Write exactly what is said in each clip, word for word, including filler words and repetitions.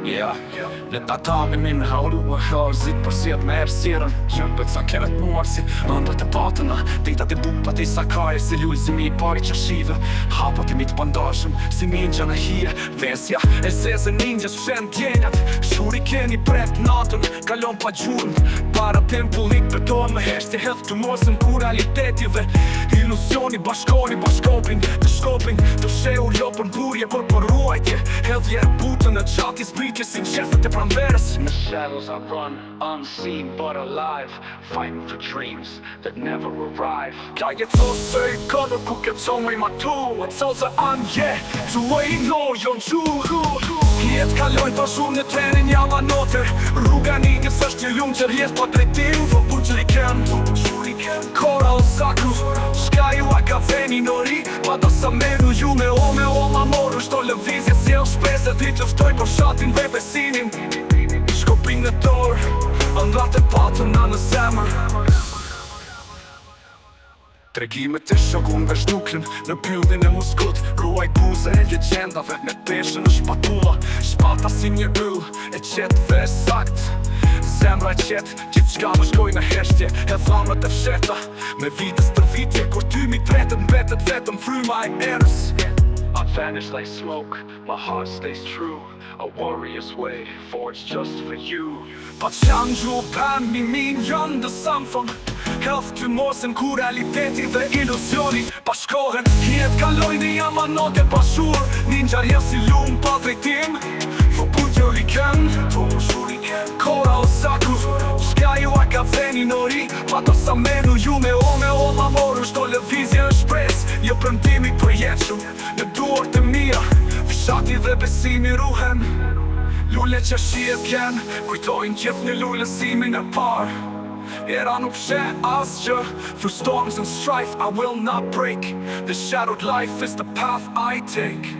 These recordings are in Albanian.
Yeah, le ta tami min hauru e harzit për si et me ersirën Gjëmpët sa keret muarsi, ëndrat e patëna Ditat e bupat e sakaj, si lullëzimi i pari qashive Hapat e mit pandashëm, si ninja në hije Vesja e zezë ninjas fshen djenjat Shuri keni prep natën, kalon pa gjurën Para tempullit beton me heshtje hedh të mosën ku realiteti dhe Ilusioni bashkoni bashkopin të shkopin Të sheu lopën burje për për ruajtje Hedhje e butën e qati zbritje si në qefët e pranverës In the shadows I run, unseen but alive Fighting for dreams that never arrive Ka jetose i këdër ku ke conë i matu E cëllë anje, tu e i nojon qu Kjetë kalojnë pa shumë në trenin jama note Rruga njës është një lumë që rjetë pa drejtim Fë bu që i kenë Kora o sakru Shka ju a ka veni nori Pa do sa menu ju me o me o ma moru Shto lëvizje si e shpese Ti lëftoj për shatin dhe besimin Shkopin në dorë Ndrat e patëna në zemër Tregimet e shokun me shtuklin Në pyllin e muskut Ruaj buze e legendave Me peshën në shpatula Shpata si një yll E qetë dhe sakt Zemra e qetë Gjithë qka më shkoj në heshtje E dhamët e fsheta Me vitës tër vitje Kur ty mi tretët mbetet vetëm fryma e erës I vanish like smoke My heart stays true A warrior's way Forged just for you Pa qanë gju pan mi min janë dë samfon Health të mosën ku realiteti dhe ilusioni Bashkohen Jetë kalojnë i amanote pashur Ninja rjes si lumë pa drejtim Fë pun të riken Kora o saku Shka ju a ka veni nori Pa to sa menu ju me o me o ma moru Shto lëvizje në shpres Jë prëndimi për jetëshu Në duar të mija Fshati dhe besimi ruhen Lulle që shi e pjen Kujtojnë gjithë në lullësimin e par Era nuk she asgjë Through storms and strife I will not break The shadowed life is the path I take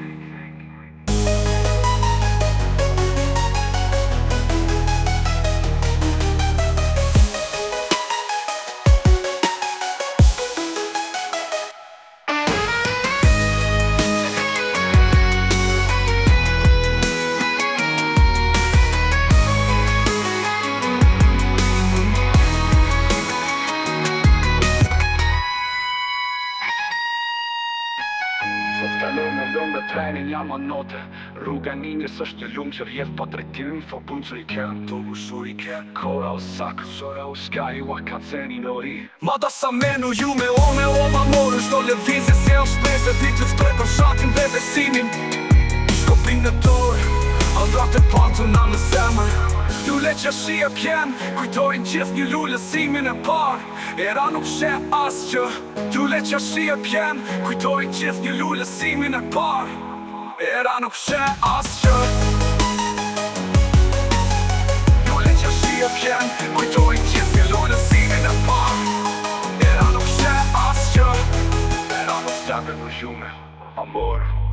Kalon me lom dhe trenin jam anote Rruga ninjës është një lumë që rjedh pa drejtim Fë pun që i ken, të bushur i ken Kora o sak, shka ju a ka ceni nori Ma da sa menu ju me o me o ma moru Shto lëvizje si e shpese Ti që ftoj për shatin dhe besimin Shkopin në dorë Ndrat e patëna në zemër Lulle që shi e pjen Kujtojnë gjithë një lullësimin e par Era nuk she asgjë Lulle që shi e pjen Kujtojnë gjithë një lullësimin e par Era nuk she asgjë Lulle që shi e pjen Kujtojnë gjithë një lullësimin e par Era nuk she asgjë Era nuk shtakë në gjume Amor